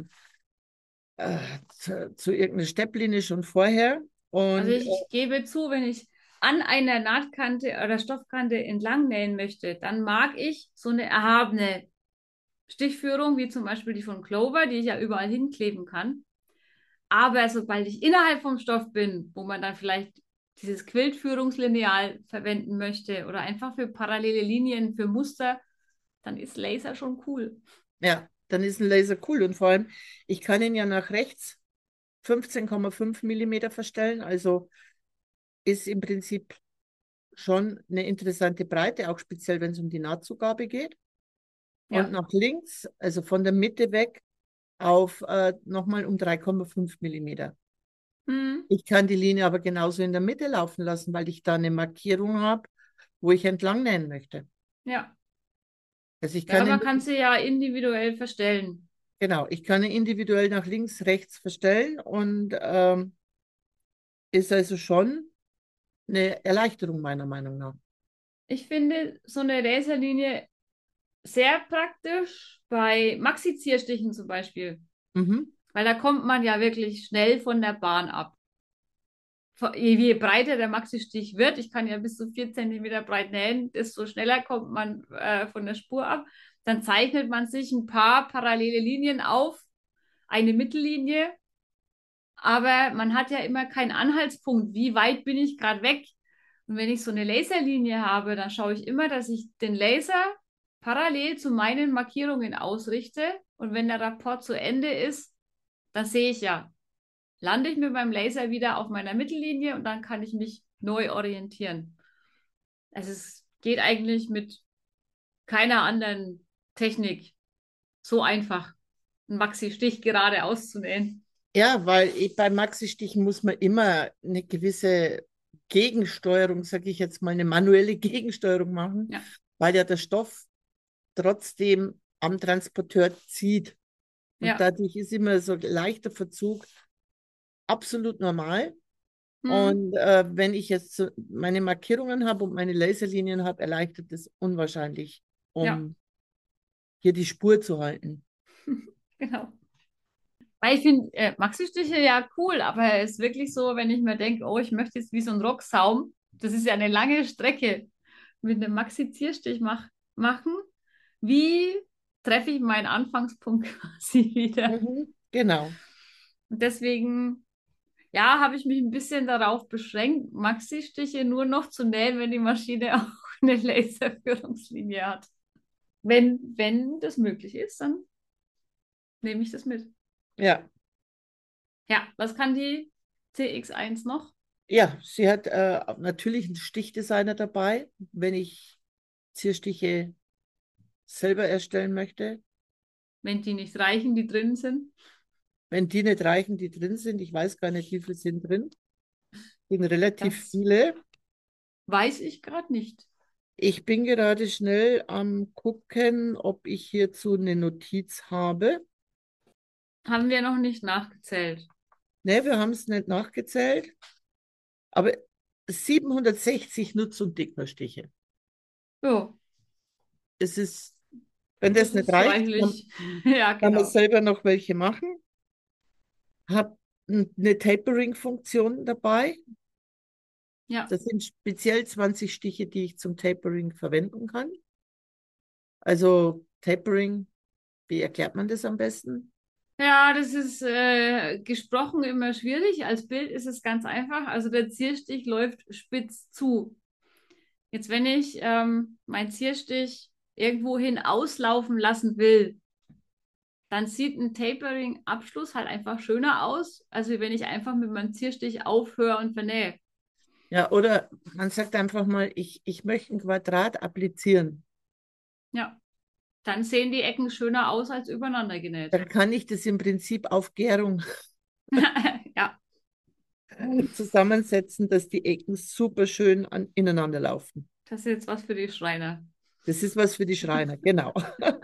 zu irgendeiner Stepplinie schon vorher. Also Und ich gebe zu, wenn ich an einer Nahtkante oder Stoffkante entlang nähen möchte, dann mag ich so eine erhabene Stichführung, wie zum Beispiel die von Clover, die ich ja überall hinkleben kann. Aber sobald ich innerhalb vom Stoff bin, wo man dann vielleicht dieses Quiltführungslineal verwenden möchte oder einfach für parallele Linien, für Muster, dann ist Laser schon cool. ja, dann ist ein Laser cool, und vor allem, ich kann ihn ja nach rechts 15,5 Millimeter verstellen. Also ist im Prinzip schon eine interessante Breite, auch speziell, wenn es um die Nahtzugabe geht. Und Ja. nach links, also von der Mitte weg, auf nochmal um 3,5 Millimeter. Hm. Ich kann die Linie aber genauso in der Mitte laufen lassen, weil ich da eine Markierung habe, wo ich entlang nähen möchte. Ja. Also ich Ja, kann man ihn, kann sie ja individuell verstellen. genau, ich kann ihn individuell nach links, rechts verstellen und ist also schon eine Erleichterung meiner Meinung nach. Ich finde so eine Laserlinie sehr praktisch bei Maxi-Zierstichen zum Beispiel, Mhm. weil da kommt man ja wirklich schnell von der Bahn ab. Je breiter der Maxi-Stich wird, ich kann ja bis zu 4 Zentimeter breit nähen, desto schneller kommt man von der Spur ab. Dann zeichnet man sich ein paar parallele Linien auf, eine Mittellinie, aber man hat ja immer keinen Anhaltspunkt, wie weit bin ich gerade weg. Und wenn ich so eine Laserlinie habe, dann schaue ich immer, dass ich den Laser parallel zu meinen Markierungen ausrichte. Und wenn der Rapport zu Ende ist, dann sehe ich ja, lande ich mit meinem Laser wieder auf meiner Mittellinie und dann kann ich mich neu orientieren. Also es geht eigentlich mit keiner anderen Technik so einfach, einen Maxi-Stich gerade auszunähen. Ja, weil beim Maxi-Stichen muss man immer eine gewisse Gegensteuerung, sage ich jetzt mal, eine manuelle Gegensteuerung machen, Ja, weil ja der Stoff trotzdem am Transporteur zieht. Und ja. dadurch ist immer so ein leichter Verzug absolut normal. Hm, Und wenn ich jetzt so meine Markierungen habe und meine Laserlinien habe, erleichtert das unwahrscheinlich, ja, um hier die Spur zu halten. genau. Weil ich finde Maxi-Stiche ja cool, aber es ist wirklich so, wenn ich mir denke, oh, ich möchte jetzt wie so ein Rocksaum, das ist ja eine lange Strecke, mit einem Maxi-Zierstich machen. Wie treffe ich meinen Anfangspunkt quasi wieder? Mhm, genau. Und deswegen, ja, habe ich mich ein bisschen darauf beschränkt, Maxi-Stiche nur noch zu nähen, wenn die Maschine auch eine Laserführungslinie hat. Wenn das möglich ist, dann nehme ich das mit. Ja, Ja, was kann die CX1 noch? ja, sie hat natürlich einen Stichdesigner dabei, wenn ich Zierstiche selber erstellen möchte. Wenn die nicht reichen, die drin sind? Wenn die nicht reichen, die drin sind, ich weiß gar nicht, wie viele sind drin, sind relativ Das viele. weiß ich gerade nicht. Ich bin gerade schnell am gucken, ob ich hierzu eine Notiz habe. Haben wir noch nicht nachgezählt. Ne, wir haben es nicht nachgezählt, aber 760 Nutz- und Dicknerstiche. Jo, Es ist, wenn das das nicht ist reicht, reichlich. Ja, kann man genau. selber noch welche machen. Hab eine Tapering-Funktion dabei. Ja. Das sind speziell 20 Stiche, die ich zum Tapering verwenden kann. Also Tapering, wie erklärt man das am besten? Ja, das ist gesprochen immer schwierig. Als Bild ist es ganz einfach. Also der Zierstich läuft spitz zu. Jetzt, wenn ich meinen Zierstich irgendwohin auslaufen lassen will, dann sieht ein Tapering-Abschluss halt einfach schöner aus, als wenn ich einfach mit meinem Zierstich aufhöre und vernähe. Ja, oder man sagt einfach mal, ich möchte ein Quadrat applizieren. Ja, dann sehen die Ecken schöner aus als übereinander genäht. Dann kann ich das im Prinzip auf Gärung Ja, zusammensetzen, dass die Ecken super schön ineinander laufen. das ist jetzt was für die Schreiner. Das ist was für die Schreiner, genau.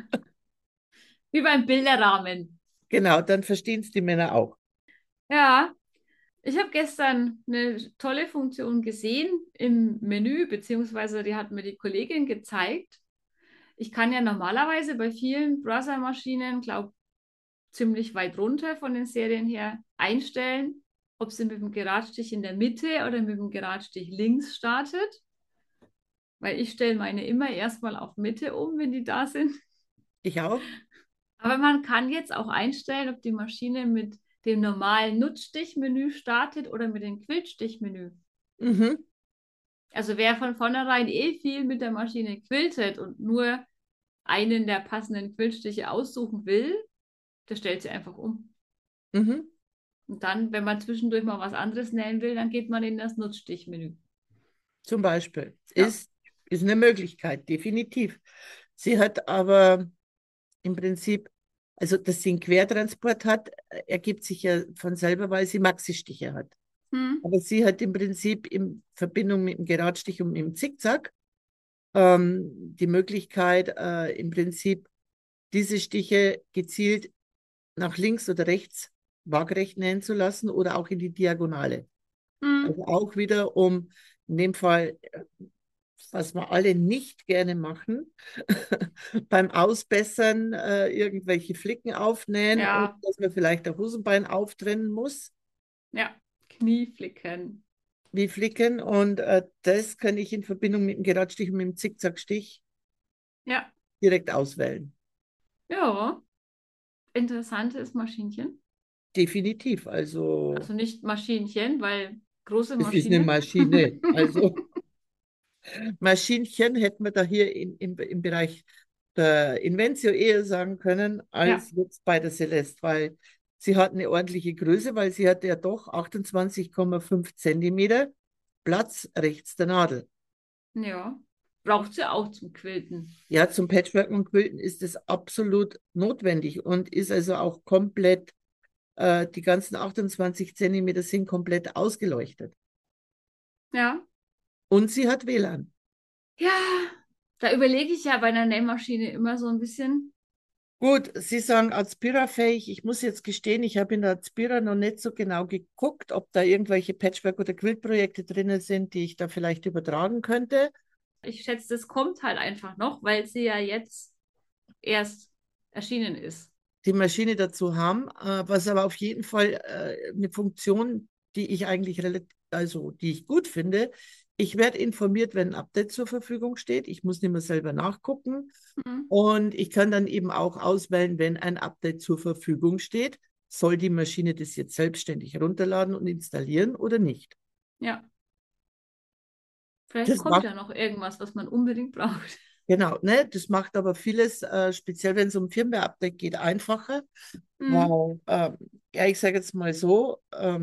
Wie beim Bilderrahmen. Genau, dann verstehen es die Männer auch. Ja, ich habe gestern eine tolle Funktion gesehen im Menü, beziehungsweise die hat mir die Kollegin gezeigt. Ich kann ja normalerweise bei vielen Browser-Maschinen, glaube ziemlich weit runter von den Serien her, einstellen, ob sie mit dem Geradstich in der Mitte oder mit dem Geradstich links startet. Weil ich stelle meine immer erstmal auf Mitte um, wenn die da sind. Ich auch? Aber man kann jetzt auch einstellen, ob die Maschine mit dem normalen Nutzstichmenü startet oder mit dem Quiltstichmenü. Mhm, Also wer von vornherein viel mit der Maschine quiltet und nur einen der passenden Quiltstiche aussuchen will, der stellt sie einfach um. mhm. Und dann, wenn man zwischendurch mal was anderes nähen will, dann geht man in das Nutzstichmenü. Zum Beispiel. Ja. Ist eine Möglichkeit, definitiv. Sie hat aber im Prinzip, also dass sie einen Quertransport hat, ergibt sich ja von selber, weil sie Maxi-Stiche hat. Hm. Aber sie hat im Prinzip in Verbindung mit dem Geradstich und mit dem Zickzack die Möglichkeit, im Prinzip diese Stiche gezielt nach links oder rechts waagrecht nähen zu lassen oder auch in die Diagonale. Hm. Also auch wieder, um in dem Fall, was wir alle nicht gerne machen, beim Ausbessern irgendwelche Flicken aufnähen und Ja, dass man vielleicht der Hosenbein auftrennen muss, ja. Knieflicken. wie Flicken. Und das kann ich in Verbindung mit dem Geradstich und mit dem Zickzackstich Ja. direkt auswählen. Ja. Interessantes Maschinchen. Definitiv. Also Also nicht Maschinchen, weil große es ist eine Maschine. Maschine. Also Maschinchen hätten wir da hier im Bereich der Inventio eher sagen können, Ja. als jetzt bei der Celeste, weil sie hat eine ordentliche Größe, weil sie hat ja doch 28,5 Zentimeter Platz rechts der Nadel. Ja. Braucht sie auch zum Quilten. Ja, zum Patchwork und Quilten ist es absolut notwendig und ist also auch komplett, die ganzen 28 Zentimeter sind komplett ausgeleuchtet. Ja. Und sie hat WLAN. Ja. Da überlege ich ja bei einer Nähmaschine immer so ein bisschen. Gut, Sie sagen Aspira-fähig. Ich muss jetzt gestehen, ich habe in der Aspira noch nicht so genau geguckt, ob da irgendwelche Patchwork- oder Quiltprojekte drin sind, die ich da vielleicht übertragen könnte. Ich schätze, das kommt halt einfach noch, weil sie ja jetzt erst erschienen ist. Die Maschine dazu haben, was aber auf jeden Fall eine Funktion, die ich eigentlich relativ, also die ich gut finde. Ich werde informiert, wenn ein Update zur Verfügung steht. Ich muss nicht mehr selber nachgucken. Mhm. Und ich kann dann eben auch auswählen, wenn ein Update zur Verfügung steht, soll die Maschine das jetzt selbstständig runterladen und installieren oder nicht. Ja. Vielleicht Das kommt macht, ja noch irgendwas, was man unbedingt braucht. genau, ne? Das macht aber vieles, speziell wenn es um Firmware-Update geht, einfacher, Mhm. weil, ja, ich sage jetzt mal so,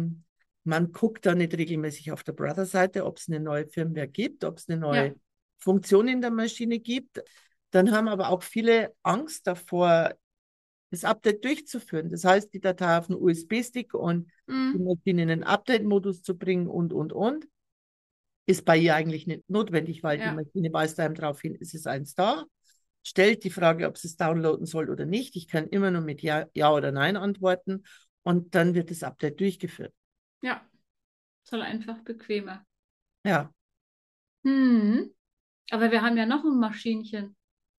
man guckt da nicht regelmäßig auf der Brother-Seite, ob es eine neue Firmware gibt, ob es eine Ja. neue Funktion in der Maschine gibt. Dann haben aber auch viele Angst davor, das Update durchzuführen. Das heißt, die Datei auf einen USB-Stick und die Mhm. Maschine in den Update-Modus zu bringen und. Ist bei ihr eigentlich nicht notwendig, weil die Ja. Maschine weist einem darauf hin, ist es eins da, stellt die Frage, ob sie es downloaden soll oder nicht. Ich kann immer nur mit Ja oder Nein antworten und dann wird das Update durchgeführt. Ja. Soll einfach bequemer. Ja, Mhm. Aber wir haben ja noch ein Maschinchen.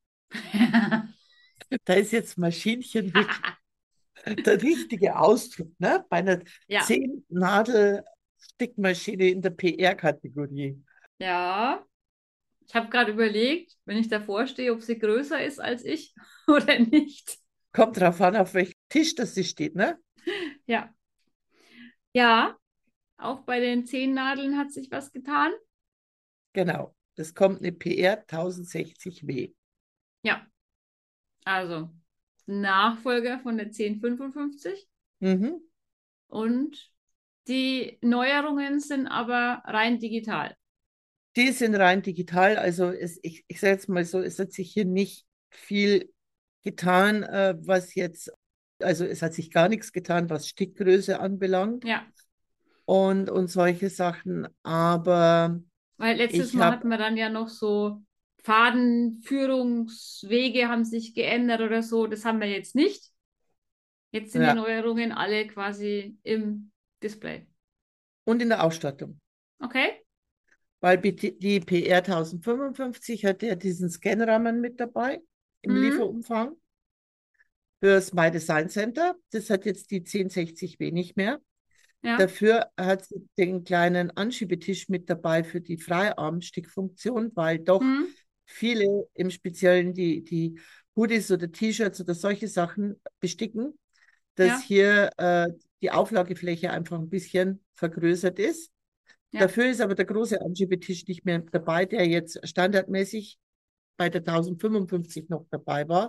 da ist jetzt Maschinchen wirklich der richtige Ausdruck, ne? Bei einer Ja. 10-Nadel-Stickmaschine in der PR-Kategorie. Ja. Ich habe gerade überlegt, wenn ich davor stehe, ob sie größer ist als ich oder nicht. Kommt drauf an, auf welchem Tisch das sie steht, ne? Ja. Ja. Auch bei den Zehennadeln hat sich was getan. Genau. Das kommt eine PR 1060W. Ja. Also Nachfolger von der 1055. Mhm. Und die Neuerungen sind aber rein digital. Die sind rein digital. Also ich sage jetzt mal so, es hat sich hier nicht viel getan, was jetzt, also es hat sich gar nichts getan, was Stickgröße anbelangt Ja, und solche Sachen. Aber weil letztes ich Mal hatten habe, wir dann ja noch so Fadenführungswege haben sich geändert oder so. Das haben wir jetzt nicht. Jetzt sind die ja, Neuerungen alle quasi im Display. und in der Ausstattung. Okay? Weil die PR 1055 hat ja diesen Scanrahmen mit dabei im Mhm. Lieferumfang fürs My Design Center. Das hat jetzt die 1060W nicht mehr. Ja. Dafür hat sie den kleinen Anschiebetisch mit dabei für die Freiarmstickfunktion, weil doch Mhm. viele im Speziellen die Hoodies oder T-Shirts oder solche Sachen besticken, dass Ja. hier die Auflagefläche einfach ein bisschen vergrößert ist. Ja. Dafür ist aber der große Anschiebetisch nicht mehr dabei, der jetzt standardmäßig bei der 1055 noch dabei war.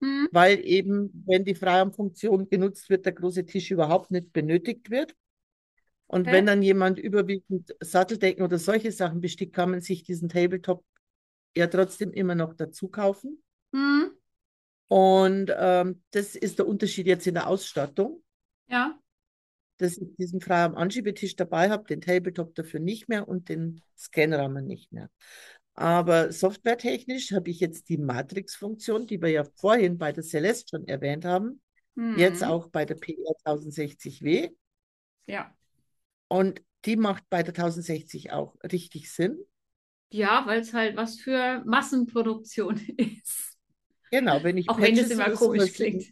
Hm, weil eben, wenn die Freiraumfunktion genutzt wird, der große Tisch überhaupt nicht benötigt wird. Und wenn okay. dann jemand überwiegend Satteldecken oder solche Sachen bestickt, kann man sich diesen Tabletop ja trotzdem immer noch dazu kaufen. Hm, Und das ist der Unterschied jetzt in der Ausstattung, ja. dass ich diesen Freiraum-Anschiebetisch dabei habe, den Tabletop dafür nicht mehr und den Scanrahmen nicht mehr. Aber softwaretechnisch habe ich jetzt die Matrix-Funktion, die wir ja vorhin bei der Celeste schon erwähnt haben, jetzt Hm, auch bei der PR 1060W. ja. Und die macht bei der 1060 auch richtig Sinn. Ja, weil es halt was für Massenproduktion ist. Genau, wenn ich Auch wenn das Patches immer oder komisch sowas klingt.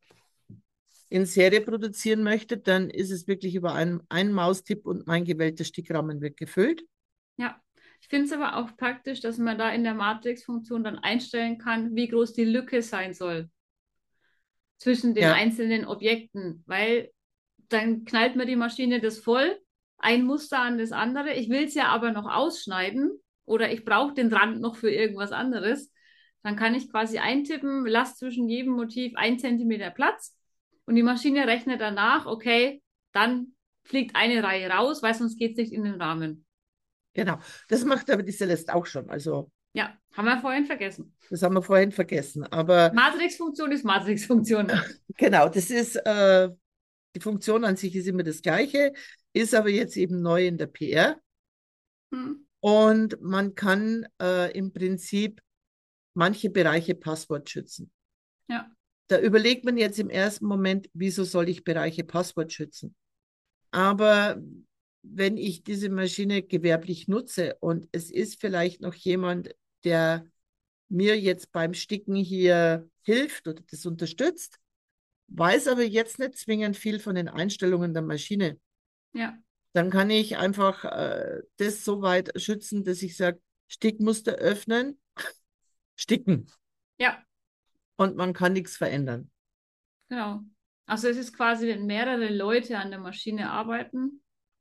in Serie produzieren möchte, dann ist es wirklich über einen Maustipp und mein gewählter Stickrahmen wird gefüllt. Ja. Ich finde es aber auch praktisch, dass man da in der Matrix-Funktion dann einstellen kann, wie groß die Lücke sein soll zwischen den Ja, einzelnen Objekten, weil dann knallt mir die Maschine das voll, ein Muster an das andere. Ich will es ja aber noch ausschneiden oder ich brauche den Rand noch für irgendwas anderes. Dann kann ich quasi eintippen, lass zwischen jedem Motiv 1 Zentimeter Platz und die Maschine rechnet danach, okay, dann fliegt eine Reihe raus, weil sonst geht es nicht in den Rahmen. genau. Das macht aber die Celeste auch schon. Also, Ja, haben wir vorhin vergessen. das haben wir vorhin vergessen. Aber Matrix-Funktion ist Matrix-Funktion. genau, das ist, die Funktion an sich ist immer das Gleiche, ist aber jetzt eben neu in der PR. Hm. Und man kann im Prinzip manche Bereiche Passwort schützen. Ja, Da überlegt man jetzt im ersten Moment, wieso soll ich Bereiche Passwort schützen? Aber wenn ich diese Maschine gewerblich nutze und es ist vielleicht noch jemand, der mir jetzt beim Sticken hier hilft oder das unterstützt, weiß aber jetzt nicht zwingend viel von den Einstellungen der Maschine, ja, dann kann ich einfach das so weit schützen, dass ich sage, Stickmuster öffnen, sticken ja, und man kann nichts verändern. genau. Also es ist quasi, wenn mehrere Leute an der Maschine arbeiten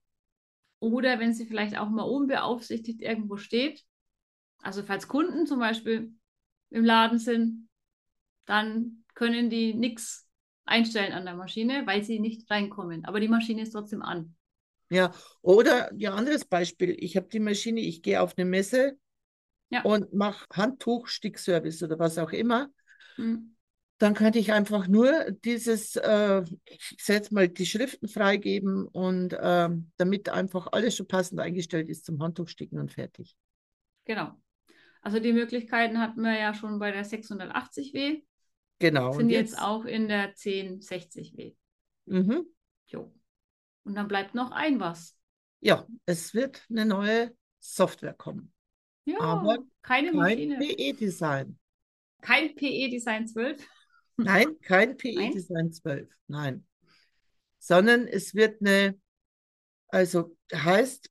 oder wenn sie vielleicht auch mal unbeaufsichtigt irgendwo steht. Also falls Kunden zum Beispiel im Laden sind, dann können die nichts einstellen an der Maschine, weil sie nicht reinkommen. Aber die Maschine ist trotzdem an. Ja, oder ja, anderes Beispiel. Ich habe die Maschine, ich gehe auf eine Messe Ja. und mache Handtuch, Stickservice oder was auch immer. Hm. Dann könnte ich einfach nur dieses, ich setze mal die Schriften freigeben und damit einfach alles schon passend eingestellt ist zum Handtuchsticken und fertig. Genau. Also die Möglichkeiten hatten wir ja schon bei der 680W, Genau, sind und jetzt jetzt, auch in der 1060W. mhm, Jo. Und dann bleibt noch ein was. ja, es wird eine neue Software kommen, aber Ja, keine kein Maschine. PE-Design. Kein PE Design 12. Nein, kein Nein? PE-Design 12. Nein, sondern es wird eine, also heißt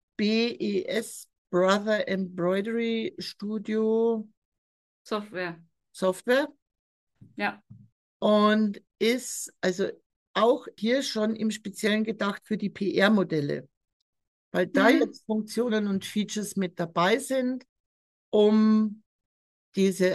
BES Brother Embroidery Studio Software. Software Ja. und ist also auch hier schon im Speziellen gedacht für die PR-Modelle, weil da Hm. jetzt Funktionen und Features mit dabei sind, um diese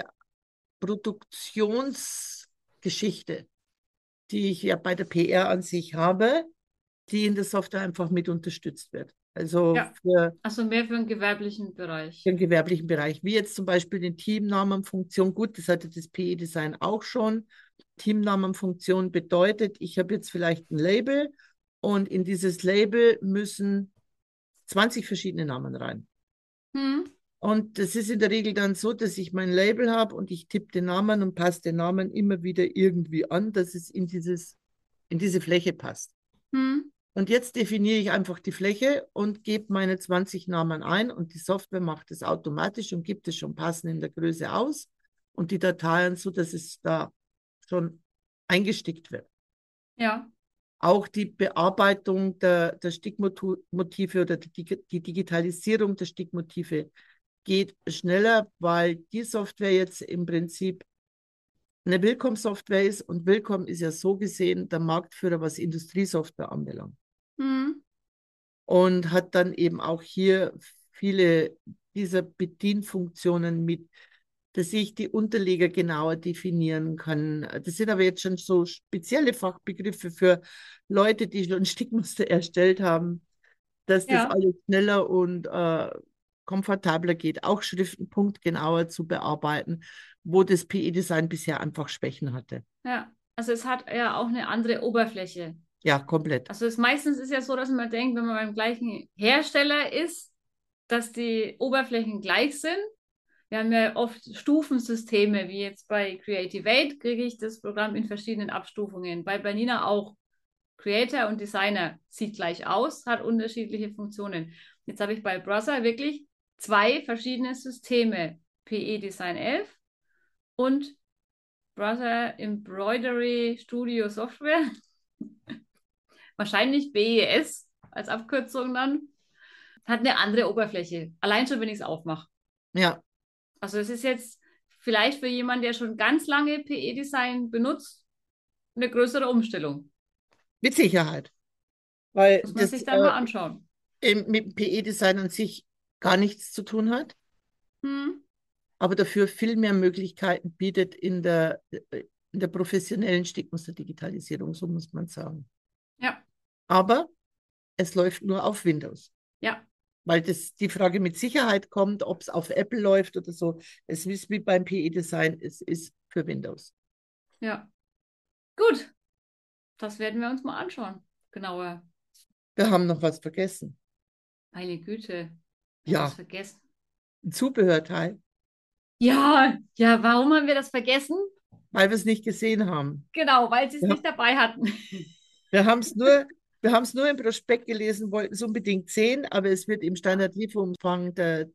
Produktionsgeschichte, die ich ja bei der PR an sich habe, die in der Software einfach mit unterstützt wird. Also Ja. für Also mehr für den gewerblichen Bereich. den gewerblichen Bereich, wie jetzt zum Beispiel den Teamnamenfunktion. Gut, das hatte das PE-Design auch schon. Teamnamenfunktion bedeutet, ich habe jetzt vielleicht ein Label und in dieses Label müssen 20 verschiedene Namen rein. Hm. Und das ist in der Regel dann so, dass ich mein Label habe und ich tippe den Namen und passe den Namen immer wieder irgendwie an, dass es in diese Fläche passt. Hm. Und jetzt definiere ich einfach die Fläche und gebe meine 20 Namen ein und die Software macht es automatisch und gibt es schon passend in der Größe aus und die Dateien so, dass es da schon eingestickt wird. Ja. Auch die Bearbeitung der Stickmotive oder die Digitalisierung der Stickmotive geht schneller, weil die Software jetzt im Prinzip eine Willkomm-Software ist und Willkomm ist ja so gesehen der Marktführer, was Industriesoftware anbelangt. Hm. Und hat dann eben auch hier viele dieser Bedienfunktionen mit dass ich die Unterleger genauer definieren kann. Das sind aber jetzt schon so spezielle Fachbegriffe für Leute, die schon Stickmuster erstellt haben, dass das Ja, alles schneller und komfortabler geht, auch Schriften punktgenauer zu bearbeiten, wo das PE-Design bisher einfach Schwächen hatte. ja. Also es hat ja auch eine andere Oberfläche. Ja, komplett. Also meistens ist ja so, dass man denkt, wenn man beim gleichen Hersteller ist, dass die Oberflächen gleich sind. Wir haben ja oft Stufensysteme, wie jetzt bei Creative Aid kriege ich das Programm in verschiedenen Abstufungen. Bei Bernina auch. Creator und Designer sieht gleich aus, hat unterschiedliche Funktionen. Jetzt habe ich bei Brother wirklich zwei verschiedene Systeme. PE Design 11 und Brother Embroidery Studio Software. Wahrscheinlich BES als Abkürzung dann. Hat eine andere Oberfläche. Allein schon, wenn ich es aufmache. Ja, Also es ist jetzt vielleicht für jemanden, der schon ganz lange PE-Design benutzt, eine größere Umstellung. mit Sicherheit. Weil Muss man das sich dann mal anschauen. eben mit dem PE-Design an sich gar nichts zu tun hat, Hm, aber dafür viel mehr Möglichkeiten bietet in der professionellen Stickmusterdigitalisierung, so muss man sagen. ja, Aber es läuft nur auf Windows, ja, weil die Frage mit Sicherheit kommt, ob es auf Apple läuft oder so. Es ist wie beim PE-Design, es ist für Windows. ja. Gut, das werden wir uns mal anschauen. Genauer. Wir haben noch was vergessen. Meine Güte, wir haben was Ja, vergessen. ein Zubehörteil, Ja, ja, warum haben wir das vergessen? weil wir es nicht gesehen haben. Genau, weil sie es Ja, nicht dabei hatten. wir haben es nur, wir haben es nur im Prospekt gelesen, wollten es unbedingt sehen, aber es wird im Standardlieferumfang der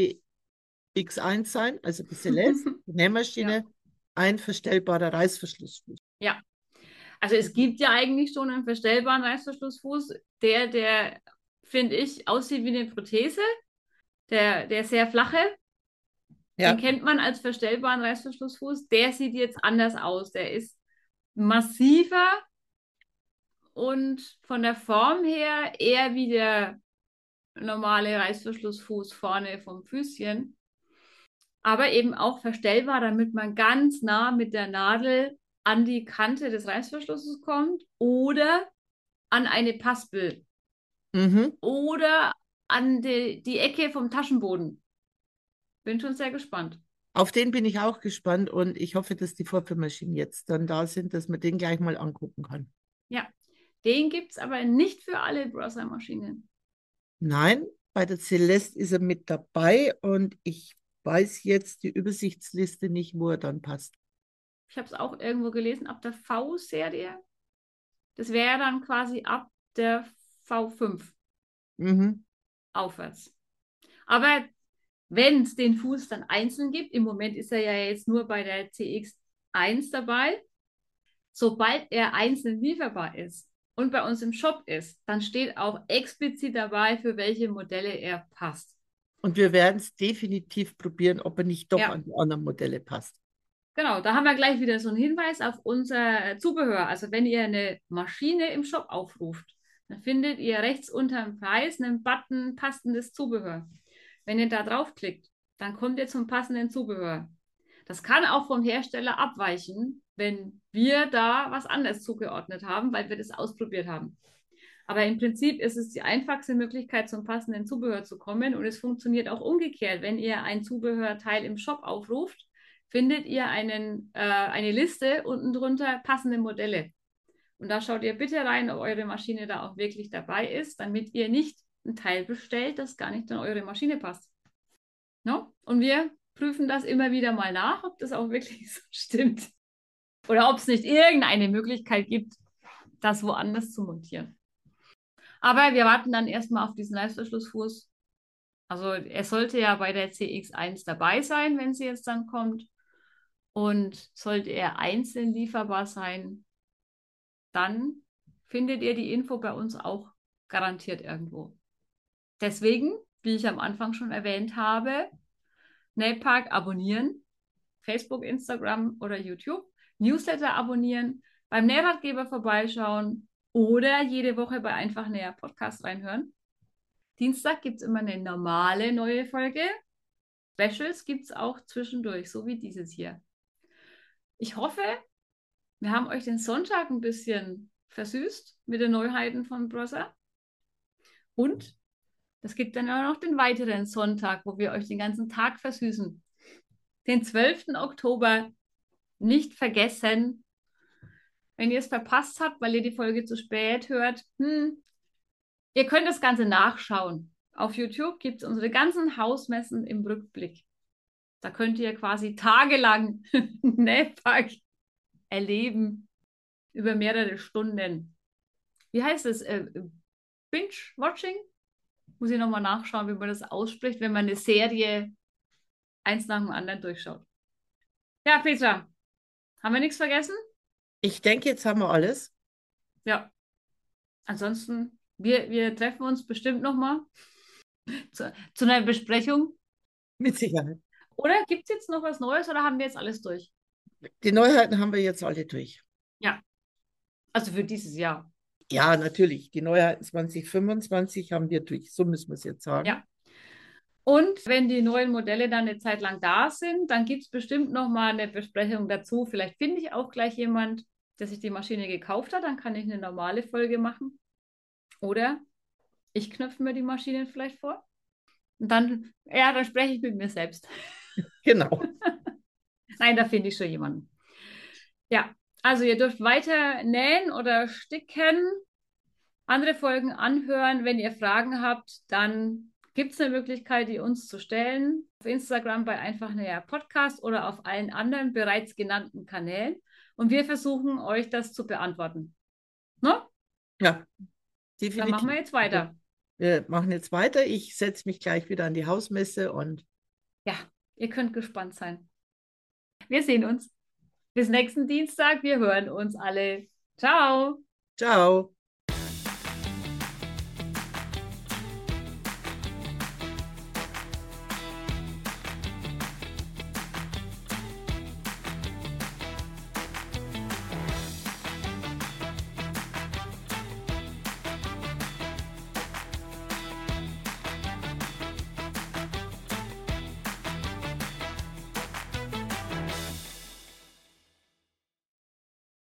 CX1 sein, also die Celeste, die Ja, Nähmaschine, ein verstellbarer Reißverschlussfuß. ja. Also es gibt ja eigentlich schon einen verstellbaren Reißverschlussfuß, der, finde ich, aussieht wie eine Prothese. Der sehr flache, den Ja, kennt man als verstellbaren Reißverschlussfuß. Der sieht jetzt anders aus. Der ist massiver und von der Form her eher wie der normale Reißverschlussfuß vorne vom Füßchen, aber eben auch verstellbar, damit man ganz nah mit der Nadel an die Kante des Reißverschlusses kommt oder an eine Paspel mhm. oder an die Ecke vom Taschenboden. Bin schon sehr gespannt. Auf den bin ich auch gespannt und ich hoffe, dass die Vorführmaschinen jetzt dann da sind, dass man den gleich mal angucken kann. Ja, den gibt es aber nicht für alle Browser-Maschinen. Nein, bei der Celeste ist er mit dabei und ich weiß jetzt die Übersichtsliste nicht, wo er dann passt. Ich habe es auch irgendwo gelesen, ab der V-Serie. Das wäre dann quasi ab der V5 Mhm. aufwärts. Aber wenn es den Fuß dann einzeln gibt, im Moment ist er ja jetzt nur bei der CX1 dabei, sobald er einzeln lieferbar ist und bei uns im Shop ist, dann steht auch explizit dabei, für welche Modelle er passt. Und wir werden es definitiv probieren, ob er nicht doch Ja, an die anderen Modelle passt. genau, da haben wir gleich wieder so einen Hinweis auf unser Zubehör. Also wenn ihr eine Maschine im Shop aufruft, dann findet ihr rechts unter dem Preis einen Button passendes Zubehör. Wenn ihr da draufklickt, dann kommt ihr zum passenden Zubehör. Das kann auch vom Hersteller abweichen, wenn wir da was anderes zugeordnet haben, weil wir das ausprobiert haben. Aber im Prinzip ist es die einfachste Möglichkeit, zum passenden Zubehör zu kommen. Und es funktioniert auch umgekehrt. Wenn ihr ein Zubehörteil im Shop aufruft, findet ihr eine Liste unten drunter passende Modelle. Und da schaut ihr bitte rein, ob eure Maschine da auch wirklich dabei ist, damit ihr nicht ein Teil bestellt, das gar nicht in eure Maschine passt. No? Und wir prüfen das immer wieder mal nach, ob das auch wirklich so stimmt. Oder ob es nicht irgendeine Möglichkeit gibt, das woanders zu montieren. Aber wir warten dann erstmal auf diesen Reißverschlussfuß. Also er sollte ja bei der CX1 dabei sein, wenn sie jetzt dann kommt. Und sollte er einzeln lieferbar sein, dann findet ihr die Info bei uns auch garantiert irgendwo. Deswegen, wie ich am Anfang schon erwähnt habe, Nailpark abonnieren, Facebook, Instagram oder YouTube, Newsletter abonnieren, beim Nähratgeber vorbeischauen oder jede Woche bei Einfach Näher Podcast reinhören. Dienstag gibt es immer eine normale neue Folge Specials gibt es auch zwischendurch, so wie dieses hier. Ich hoffe, wir haben euch den Sonntag ein bisschen versüßt mit den Neuheiten von Brother. Und es gibt dann auch noch den weiteren Sonntag, wo wir euch den ganzen Tag versüßen. Den 12. Oktober nicht vergessen. Wenn ihr es verpasst habt, weil ihr die Folge zu spät hört, ihr könnt das Ganze nachschauen. Auf YouTube gibt es unsere ganzen Hausmessen im Rückblick. Da könnt ihr quasi tagelang Nähpark erleben über mehrere Stunden. Wie heißt es? Binge-Watching? Muss ich nochmal nachschauen, wie man das ausspricht, wenn man eine Serie eins nach dem anderen durchschaut. Ja, Petra, haben wir nichts vergessen? Ich denke, jetzt haben wir alles. Ja. Ansonsten, wir treffen uns bestimmt nochmal zu einer Besprechung. Mit Sicherheit. Oder gibt es jetzt noch was Neues oder haben wir jetzt alles durch? Die Neuheiten haben wir jetzt alle durch. Ja, also für dieses Jahr. Ja, natürlich. Die Neuheiten 2025 haben wir durch. So müssen wir es jetzt sagen. Ja. Und wenn die neuen Modelle dann eine Zeit lang da sind, dann gibt es bestimmt nochmal eine Besprechung dazu. Vielleicht finde ich auch gleich jemand, der sich die Maschine gekauft hat. Dann kann ich eine normale Folge machen. Oder ich knöpfe mir die Maschinen vielleicht vor. Und dann, ja, dann spreche ich mit mir selbst. Genau. Nein, da finde ich schon jemanden. Ja, also ihr dürft weiter nähen oder sticken, andere Folgen anhören. Wenn ihr Fragen habt, dann gibt es eine Möglichkeit, die uns zu stellen. Auf Instagram bei Einfach Näher Podcast oder auf allen anderen bereits genannten Kanälen. Und wir versuchen euch das zu beantworten. Ne? Ja, Dann machen definitiv. wir jetzt weiter. Wir machen jetzt weiter. Ich setze mich gleich wieder an die Hausmesse und Ja, ihr könnt gespannt sein. Wir sehen uns. Bis nächsten Dienstag. Wir hören uns alle. Ciao. ciao.